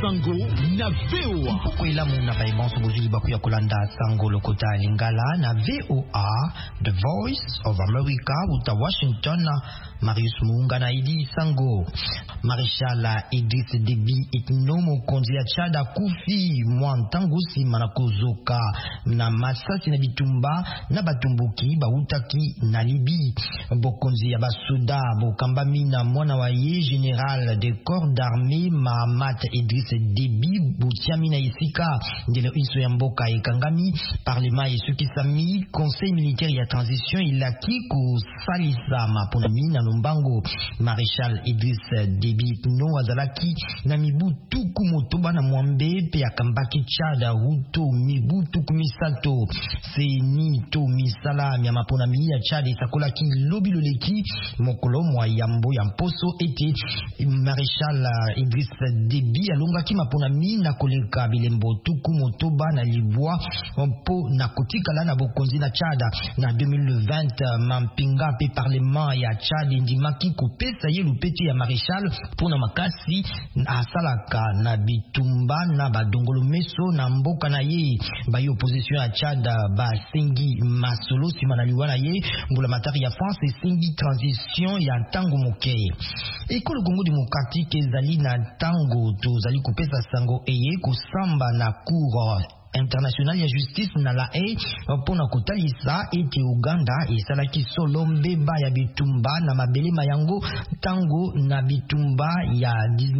Sango na VOA. Poko ilamu na baibonso bozuli baku ya kolanda Sango lokota lingala na VOA, The Voice of America, uta Washington, Marius Munga na Idi Sango. Maréchal Idriss Déby itnomo konzi ya Tchada kufi mwantango sima na kozoka na masasi na bitumba na batumbuki bautaki na Libi. Bokonzi ya basuda bokambami na mwana wa ye général de corps d'armée Mahamat Idriss Déby butiami na isika ndele iso ya mboka ekangami parlement esukisami conseil militaire ya transition ilaki kusalisa maponami na lombango. Maréchal Idriss Déby no azalaki na mibu tuku motoba na mwambe pe akambaki Tchada huto mibu tuku misato seni to misala mya maponami ya Tchada esakolaki lobi loleki mokolo mwa yambo ya mposo ete Maréchal Idriss Déby alongaki maponami na koleka bilembo tuku motoba na libwa mpo na kotikala na bokonzi na Tchada na 2020. Mampinga pe parlement ya Tchada ndimaki kopesa ye lupeti ya Maréchal pona makasi asalaka na bitumba na badongolo meso na mboka na ye. Bayi opposition ya Tchada basengi masolo sima na liwa na ye mbula matari ya France esengi transition ya ntango moke. Ekolo Congo démocratique ezali na ntango tozali kopesa sango eye kusamba na cour international ya justice na La Haye pona kotalisa ete Uganda esalaki solo mbeba ya bitumba na mabele mayango tango na bitumba ya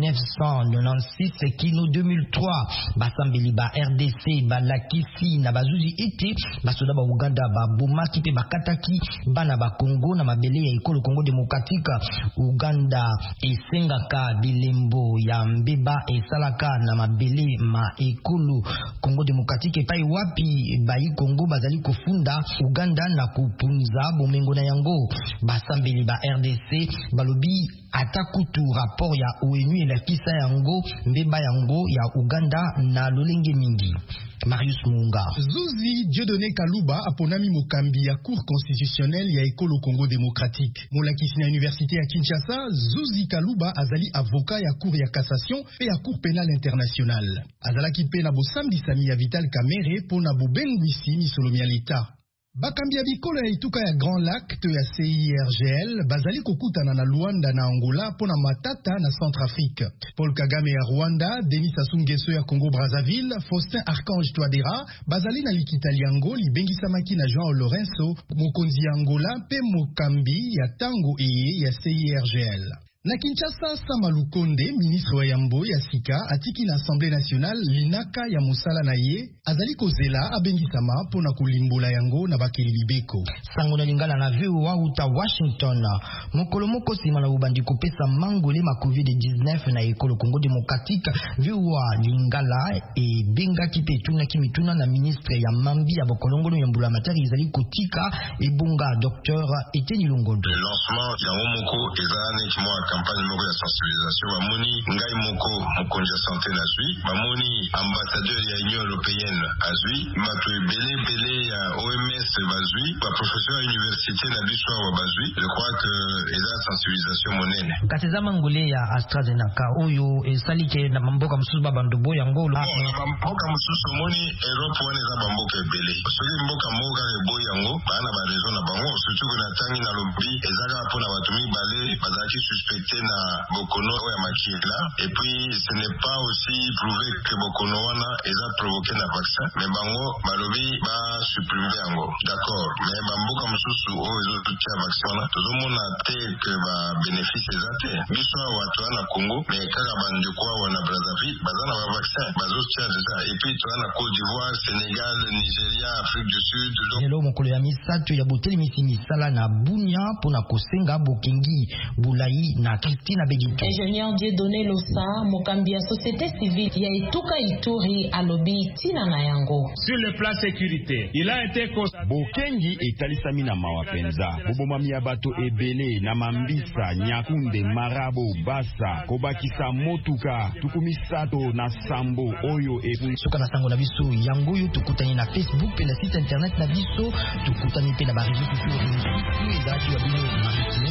1996 kino 2003. Basambeli ba RDC balakisi na bazuzi ete basoda ba Uganda babomaki pe bakataki bana ba Congo na mabele ya ekolo Congo démocratique. Uganda esengaka bilembo ya mbeba esalaka na mabele ma ekolo Congo démocratique pai wapi bayi Congo bazali kofunda Uganda na kupunza bomengo na yango. Basambeli ba RDC balobi atakutu rapport ya ONU elakisa yango mbeba yango ya Uganda na lolenge mingi. Marius Munga. Zuzi Dieudonné Kaluba aponami mokambi ya cour constitutionnelle ya ekolo Congo démocratique. Molakisi na université ya Kinshasa, Zuzi Kaluba azali avocat ya cour ya cassation pe ya cour pénale internationale. Azalaki pe na bosambisami ya Vital Kamerhe pona bobengwisi misolomi ya leta. Bakambi ya bikolo ya ituka ya Grand Lac to ya CIRGL bazali kokutana na Luanda na Angola pona matata na Centrafrique. Paul Kagame ya Rwanda, Denis Sassou Nguesso ya Congo Brazzaville, Faustin Archange Touadéra bazali na likitali yango libengisamaki na João Lourenço mokonzi ya Angola pe mokambi ya tango eye ya CIRGL. Na Kinshasa, Sama Lukonde, ministre wa Yambo ya Sika, atiki na Assemblée nationale linaka ya musala na ye, azali kozela abengisama pona kulimbola yango na bakeli libeko. Sango na lingala na VOA uta Washington. Mokolo moko sima na ubandi kopesa mangole ma COVID-19 na ekolo Congo démocratique. VOA lingala e benga kipe tuna kimituna na ministre ya mambi ya bokolongolo ya mbula matari izali kotika e bunga Dr. Eteni Longondo. Le lancement ya moko ezane kimo campagne moko ya sensibilisation bamoni ngai moko mokonzi ya santé na zwi bamoni ambassadeur ya Union européenne azwi bato ebele ya OMS bazwi ba professeur ya université na biso wa bazwi. Je crois que eza sensibilisation monene katezama ngole ya AstraZeneca oyo esalike na mamboka mususu babandobo yango la mamboka mususu moni Europe wana eza bamboka ebele soki mboka moka ebo yango bana ba raison na bango surtout na tangi na lobby ezaka pona bato mibale bazaki suspect na bokono ya makila et puis ce n'est pas aussi prouvé que bokono wana eza provoqué na vaccin mais bango balobi ba supprimer yango d'accord mais bamboka mususu oyo ezotutia vaccin wana tozomona te que ba bénéfice eza te biso watu wana Congo mais kaka bandeko wana Brazzaville baza na ba vaccin bazotia déjà et puis toana Côte d'Ivoire, Sénégal, Nigeria, Afrique du Sud. Lelo mokolo ya misato ya boteli misala na Bunia pona kosenga bokengi Bulayi na Christina Begito. Ingénieur Dieudonné Losa, mokambi ya société civile ya Ituka Ituri alobi tina na yango. Sur le plan sécurité, il a été bokengi etalisami na mawapenza. Bobomami ya bato ebele na Mambisa, Nyakunde, Marabo, Basa, kobakisa motuka, tukumisato na Sambo, Oyo epu. Soka na sango na biso yango yo tukutani na Facebook pe na site internet na biso tukutani pe na ba réseaux sociaux.